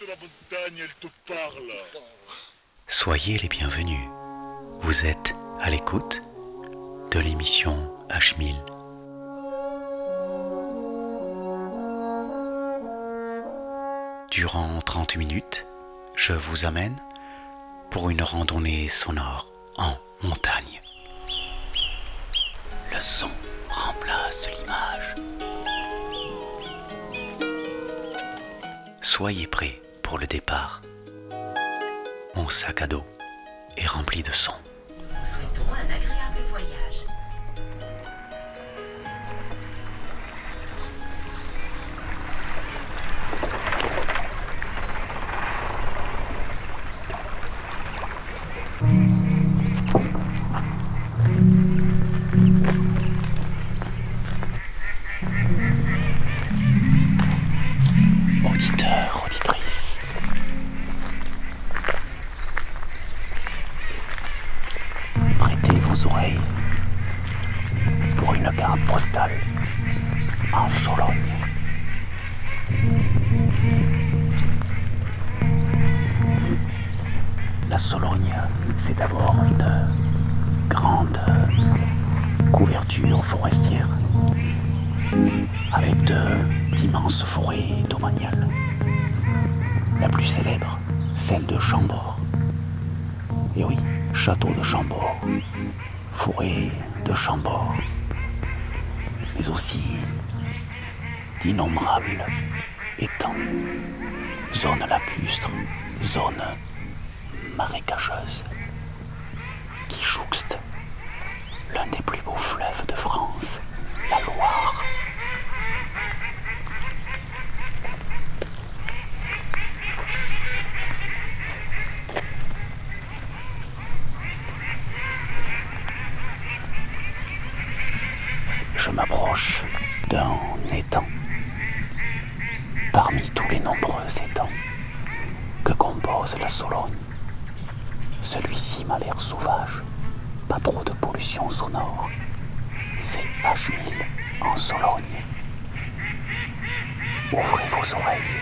de la montagne, elle te parle. Soyez les bienvenus. Vous êtes à l'écoute de l'émission H1000. Durant 30 minutes, je vous amène pour une randonnée sonore en montagne. Le son remplace l'image. Soyez prêts pour le départ. Mon sac à dos est rempli de sons. Nous souhaitons un agréable voyage. Auditeurs, auditrices, prêtez vos oreilles pour une carte postale en Sologne. La Sologne, c'est d'abord une grande couverture forestière avec d'immenses forêts domaniales. La plus célèbre, celle de Chambord. Et oui, château de Chambord, forêt de Chambord, mais aussi d'innombrables étangs, zones lacustres, zones marécageuses, qui jouxtent l'un des plus beaux fleuves de France, la Loire. Je m'approche d'un étang. Parmi tous les nombreux étangs que compose la Sologne, celui-ci m'a l'air sauvage, pas trop de pollution sonore. C'est H1000 en Sologne. Ouvrez vos oreilles.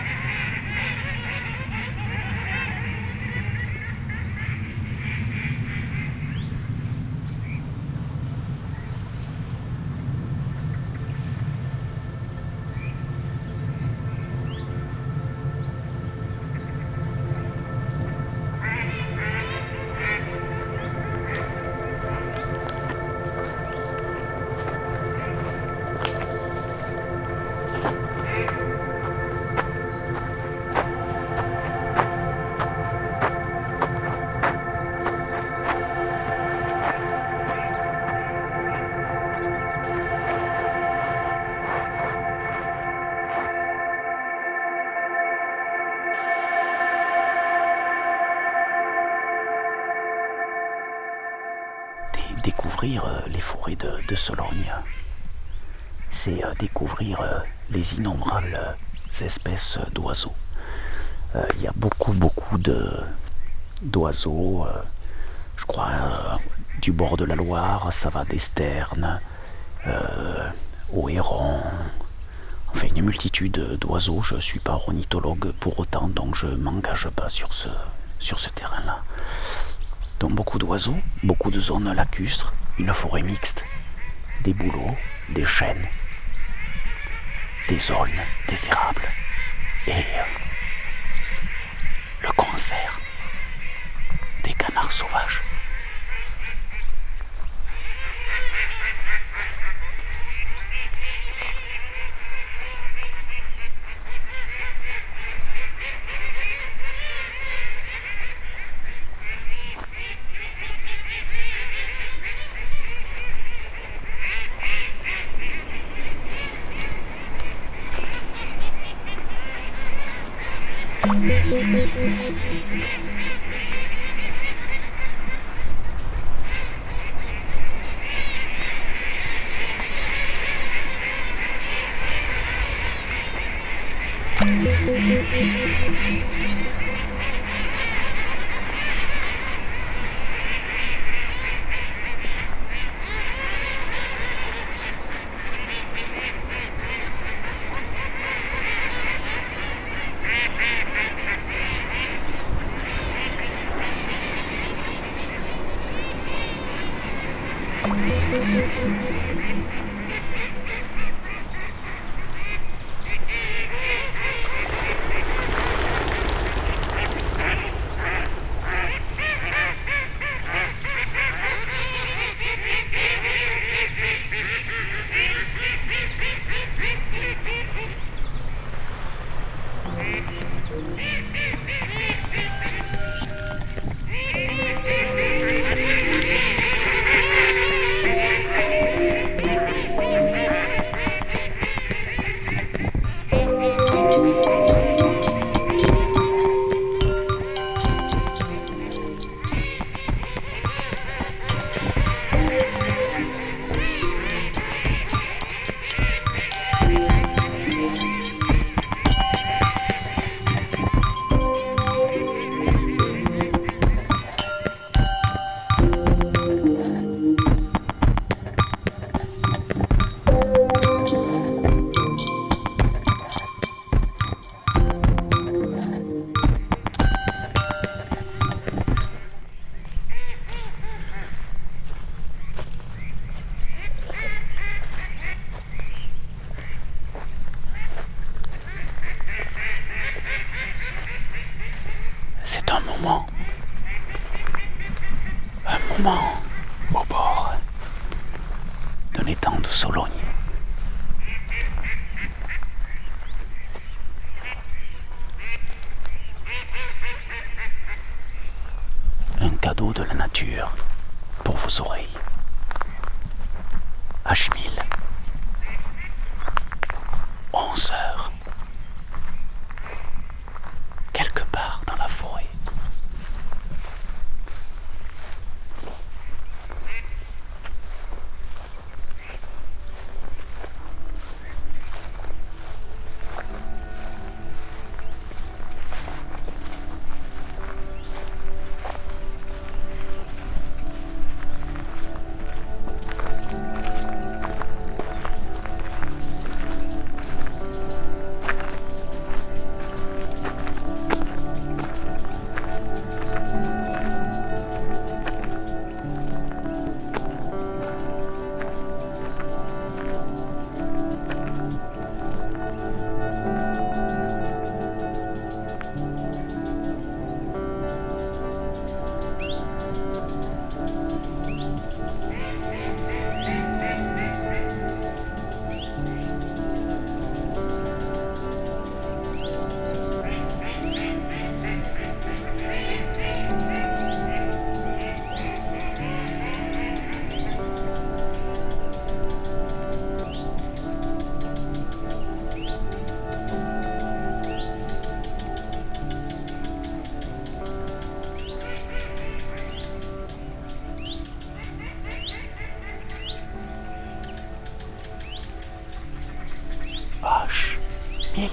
Découvrir les forêts de Sologne, c'est découvrir les innombrables espèces d'oiseaux. Il y a beaucoup d'oiseaux, je crois, du bord de la Loire, ça va des sternes aux hérons, enfin une multitude d'oiseaux. Je ne suis pas ornithologue pour autant, donc je ne m'engage pas sur ce terrain-là. Donc beaucoup d'oiseaux, beaucoup de zones lacustres, une forêt mixte, des bouleaux, des chênes, des aulnes, des érables et le concert des canards sauvages. C'est un moment au bord d'un étang de Sologne. Un cadeau de la nature pour vos oreilles. H1000. 11 heures. Quelque part dans la forêt. H1000.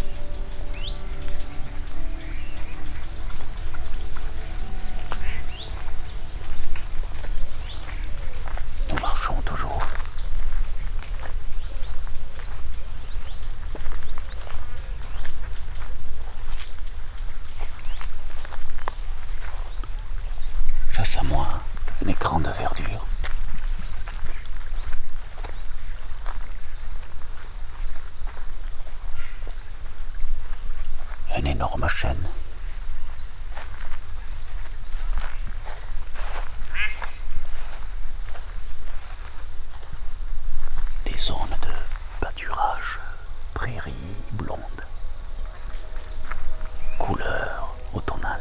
Nous marchons toujours. Face à moi, un écran de verdure. Un énorme chêne. Des zones de pâturage, prairies blondes, couleur automnale.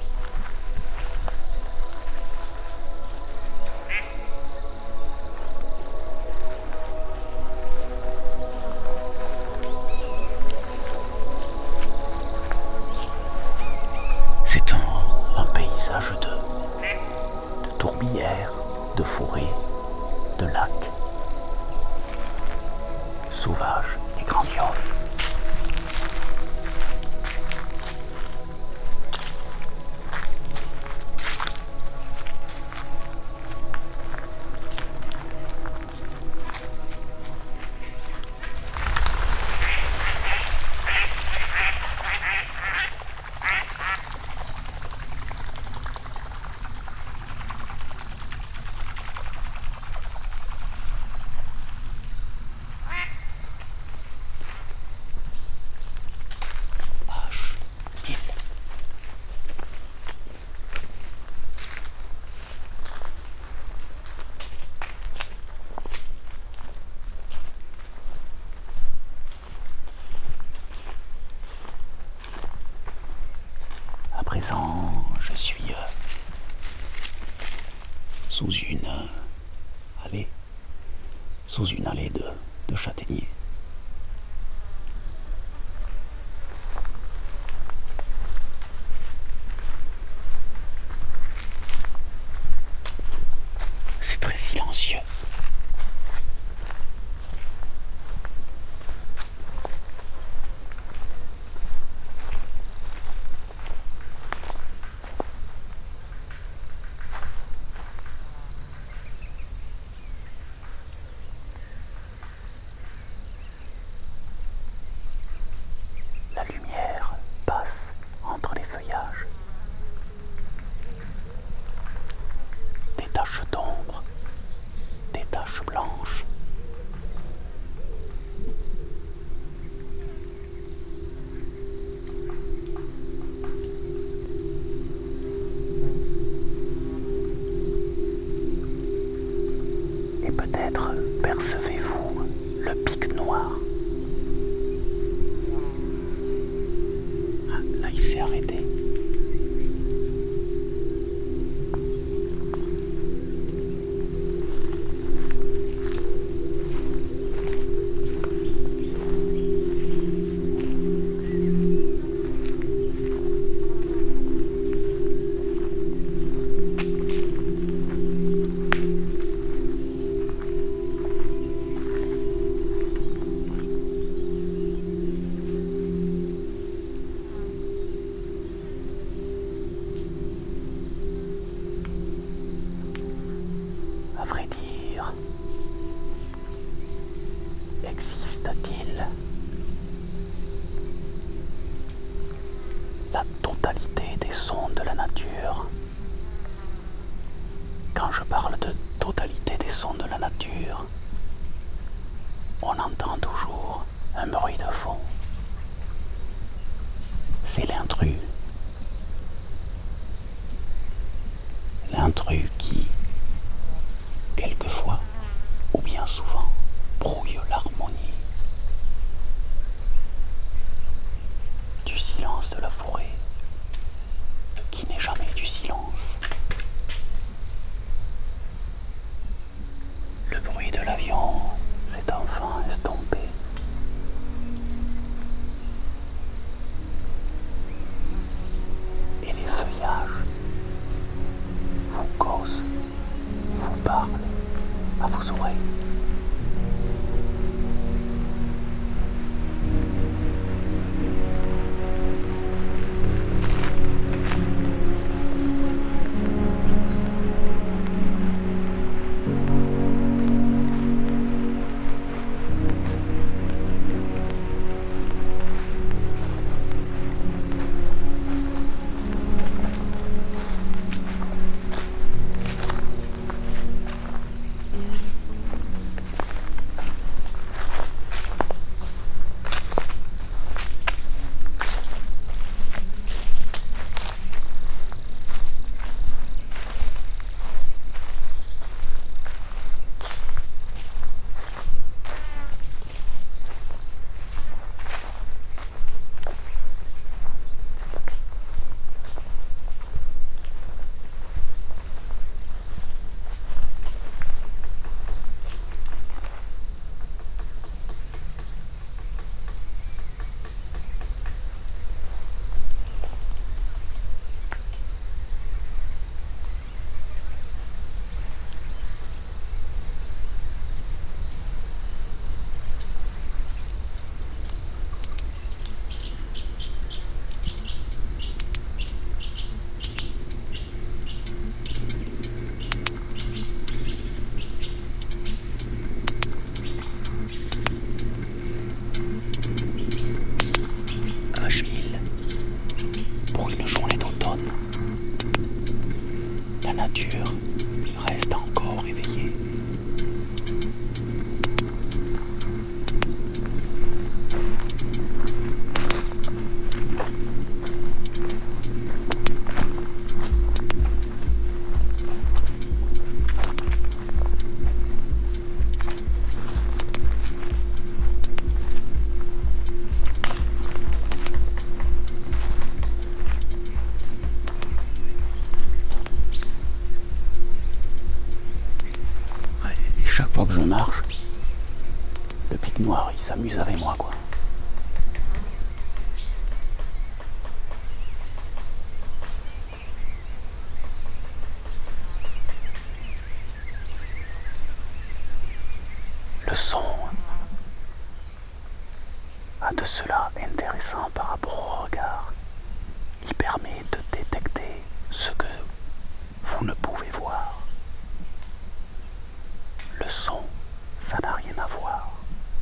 C'est un paysage de tourbières, de forêts, de lacs, sauvage et grandiose. présent, je suis sous une allée, de châtaigniers. C'est très silencieux. La lumière passe entre les feuillages. Des taches d'ombre, des taches blanches. Et peut-être percevez-vous le pic noir. Ah, là, il s'est arrêté. À vrai dire, existe-t-il la totalité des sons de la nature? Quand je parle de totalité des sons de la nature, on entend toujours un bruit de fond. C'est l'intrus. L'intrus qui, quelquefois, ou bien souvent, brouille l'harmonie du silence de la forêt, qui n'est jamais du silence. Le bruit de l'avion s'est enfin estompé. Et les feuillages vous causent, vous parlent à vos oreilles. nature reste encore éveillée. fois que je marche, le pic noir, il s'amuse avec moi, quoi. Le son a de cela intéressant par rapport au regard. Il permet de détecter ce que vous ne pouvez voir. Le son, ça n'a rien à voir.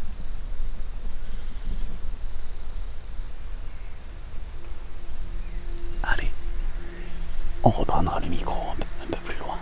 Allez, on reprendra le micro un peu plus loin.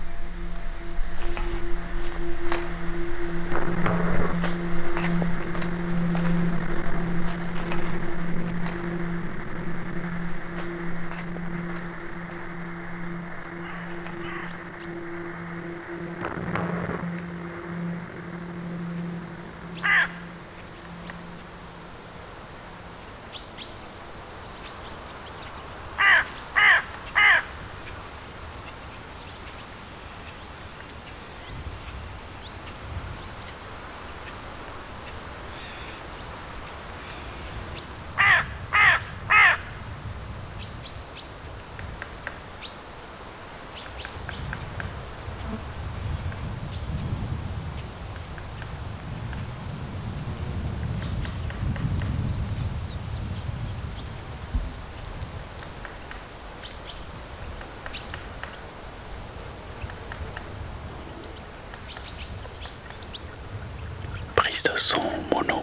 Prise de son mono.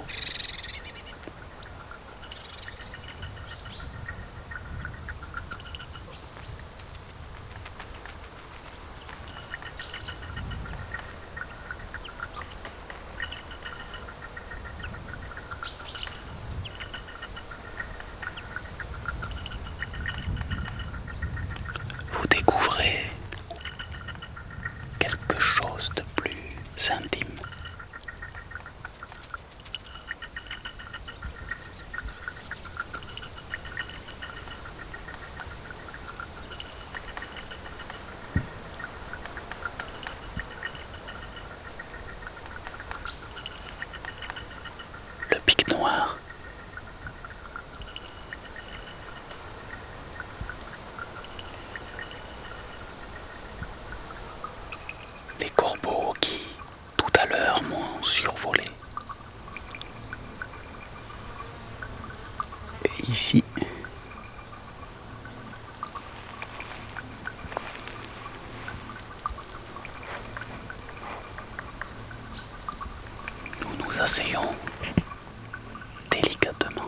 Vous découvrez quelque chose de plus intime. Le pic noir. Les corbeaux qui, tout à l'heure, m'ont survolé. Et ici, nous nous asseyons délicatement.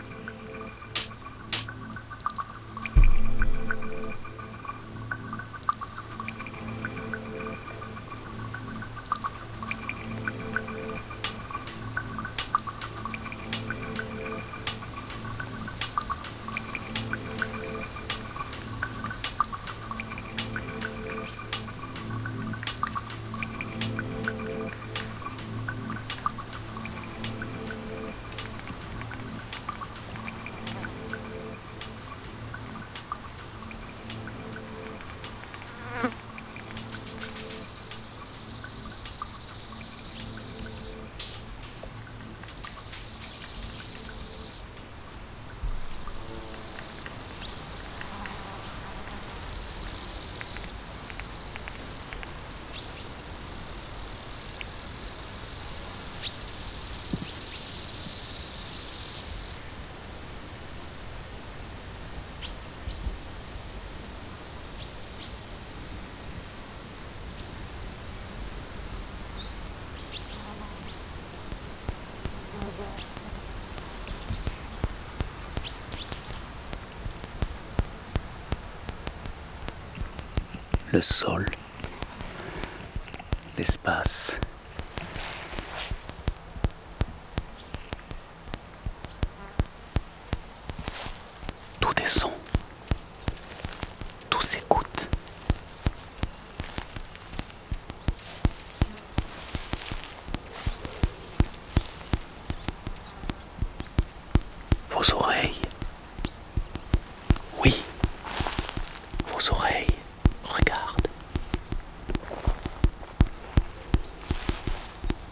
Le sol, l'espace, tout est son, tout s'écoute. Vos oreilles, oui, vos oreilles, regardent.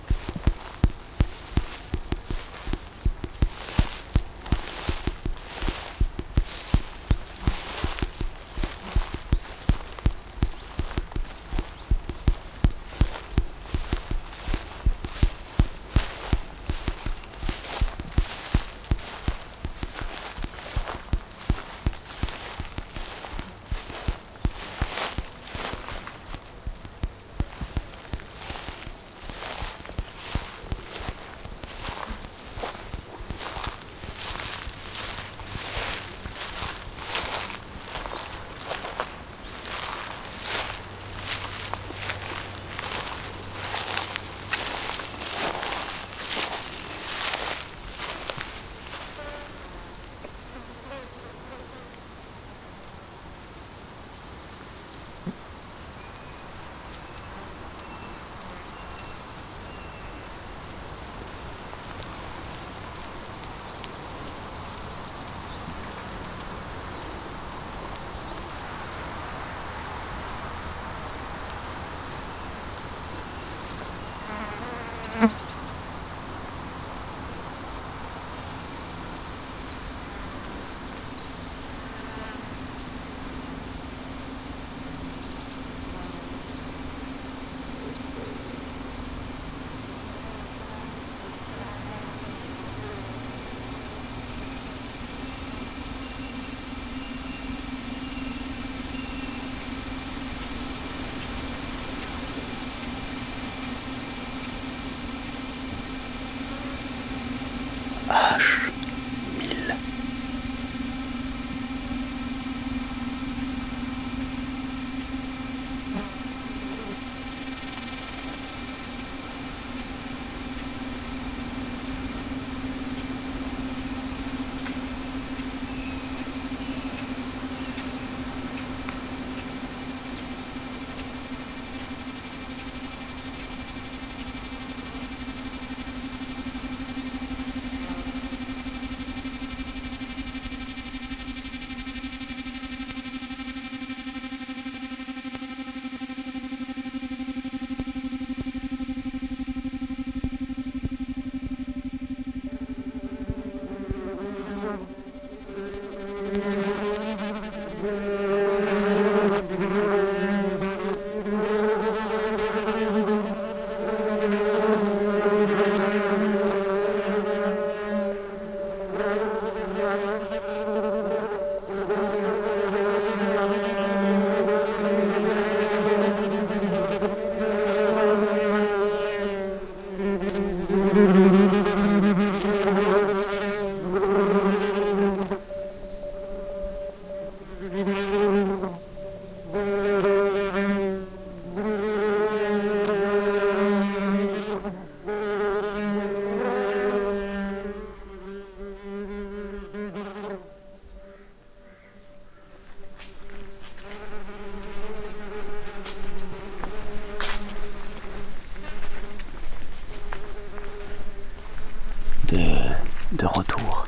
De retour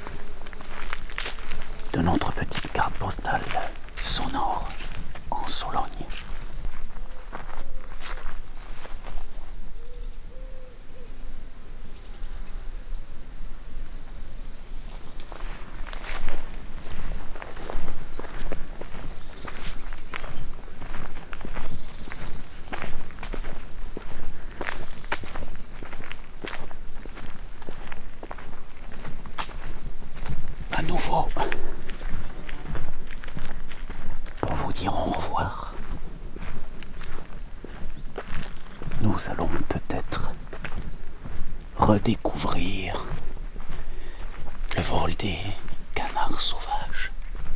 de notre petite carte postale sonore en Sologne. À nouveau, pour vous dire au revoir, nous allons peut-être redécouvrir le vol des canards sauvages.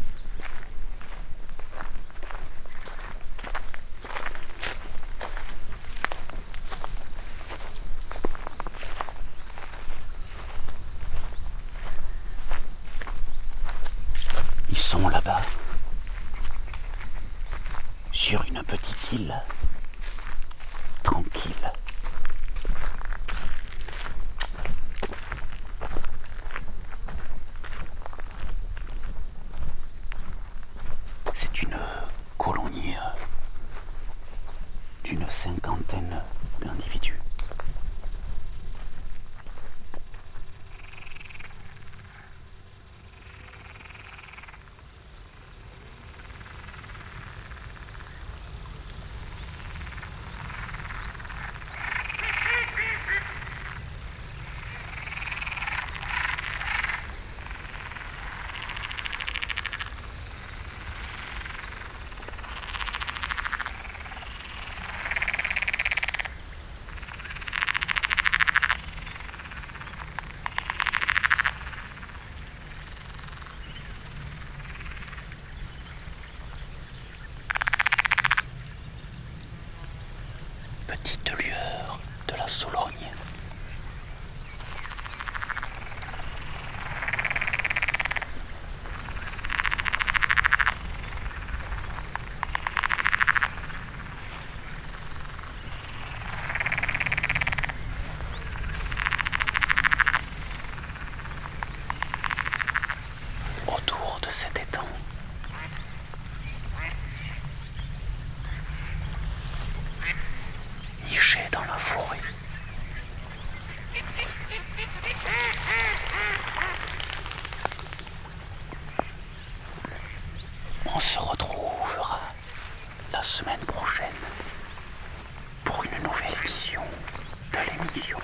Ils sont là-bas, sur une petite île, tranquille. C'est une colonie d'une 50aine d'individus. Petite lueur de la Sologne. Autour de cet étang, niché dans la forêt, on se retrouvera la semaine prochaine pour une nouvelle édition de l'émission.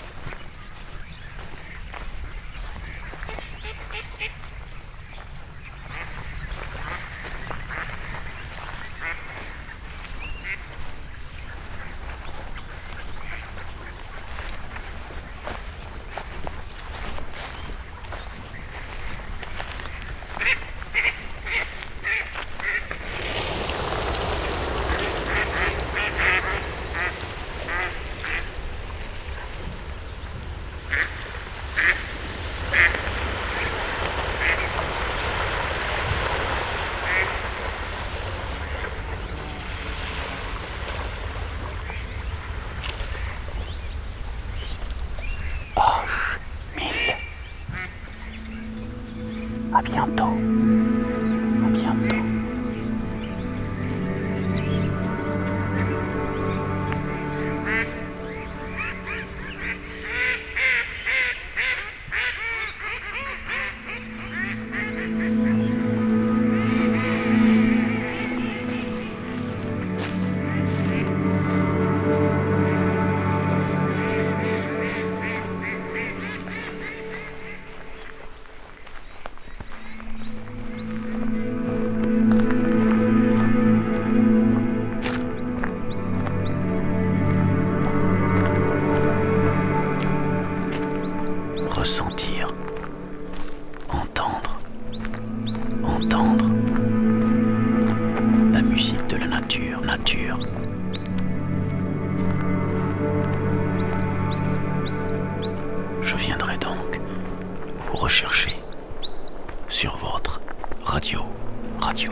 À bientôt. À bientôt.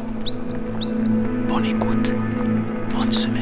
Bonne écoute, bonne semaine.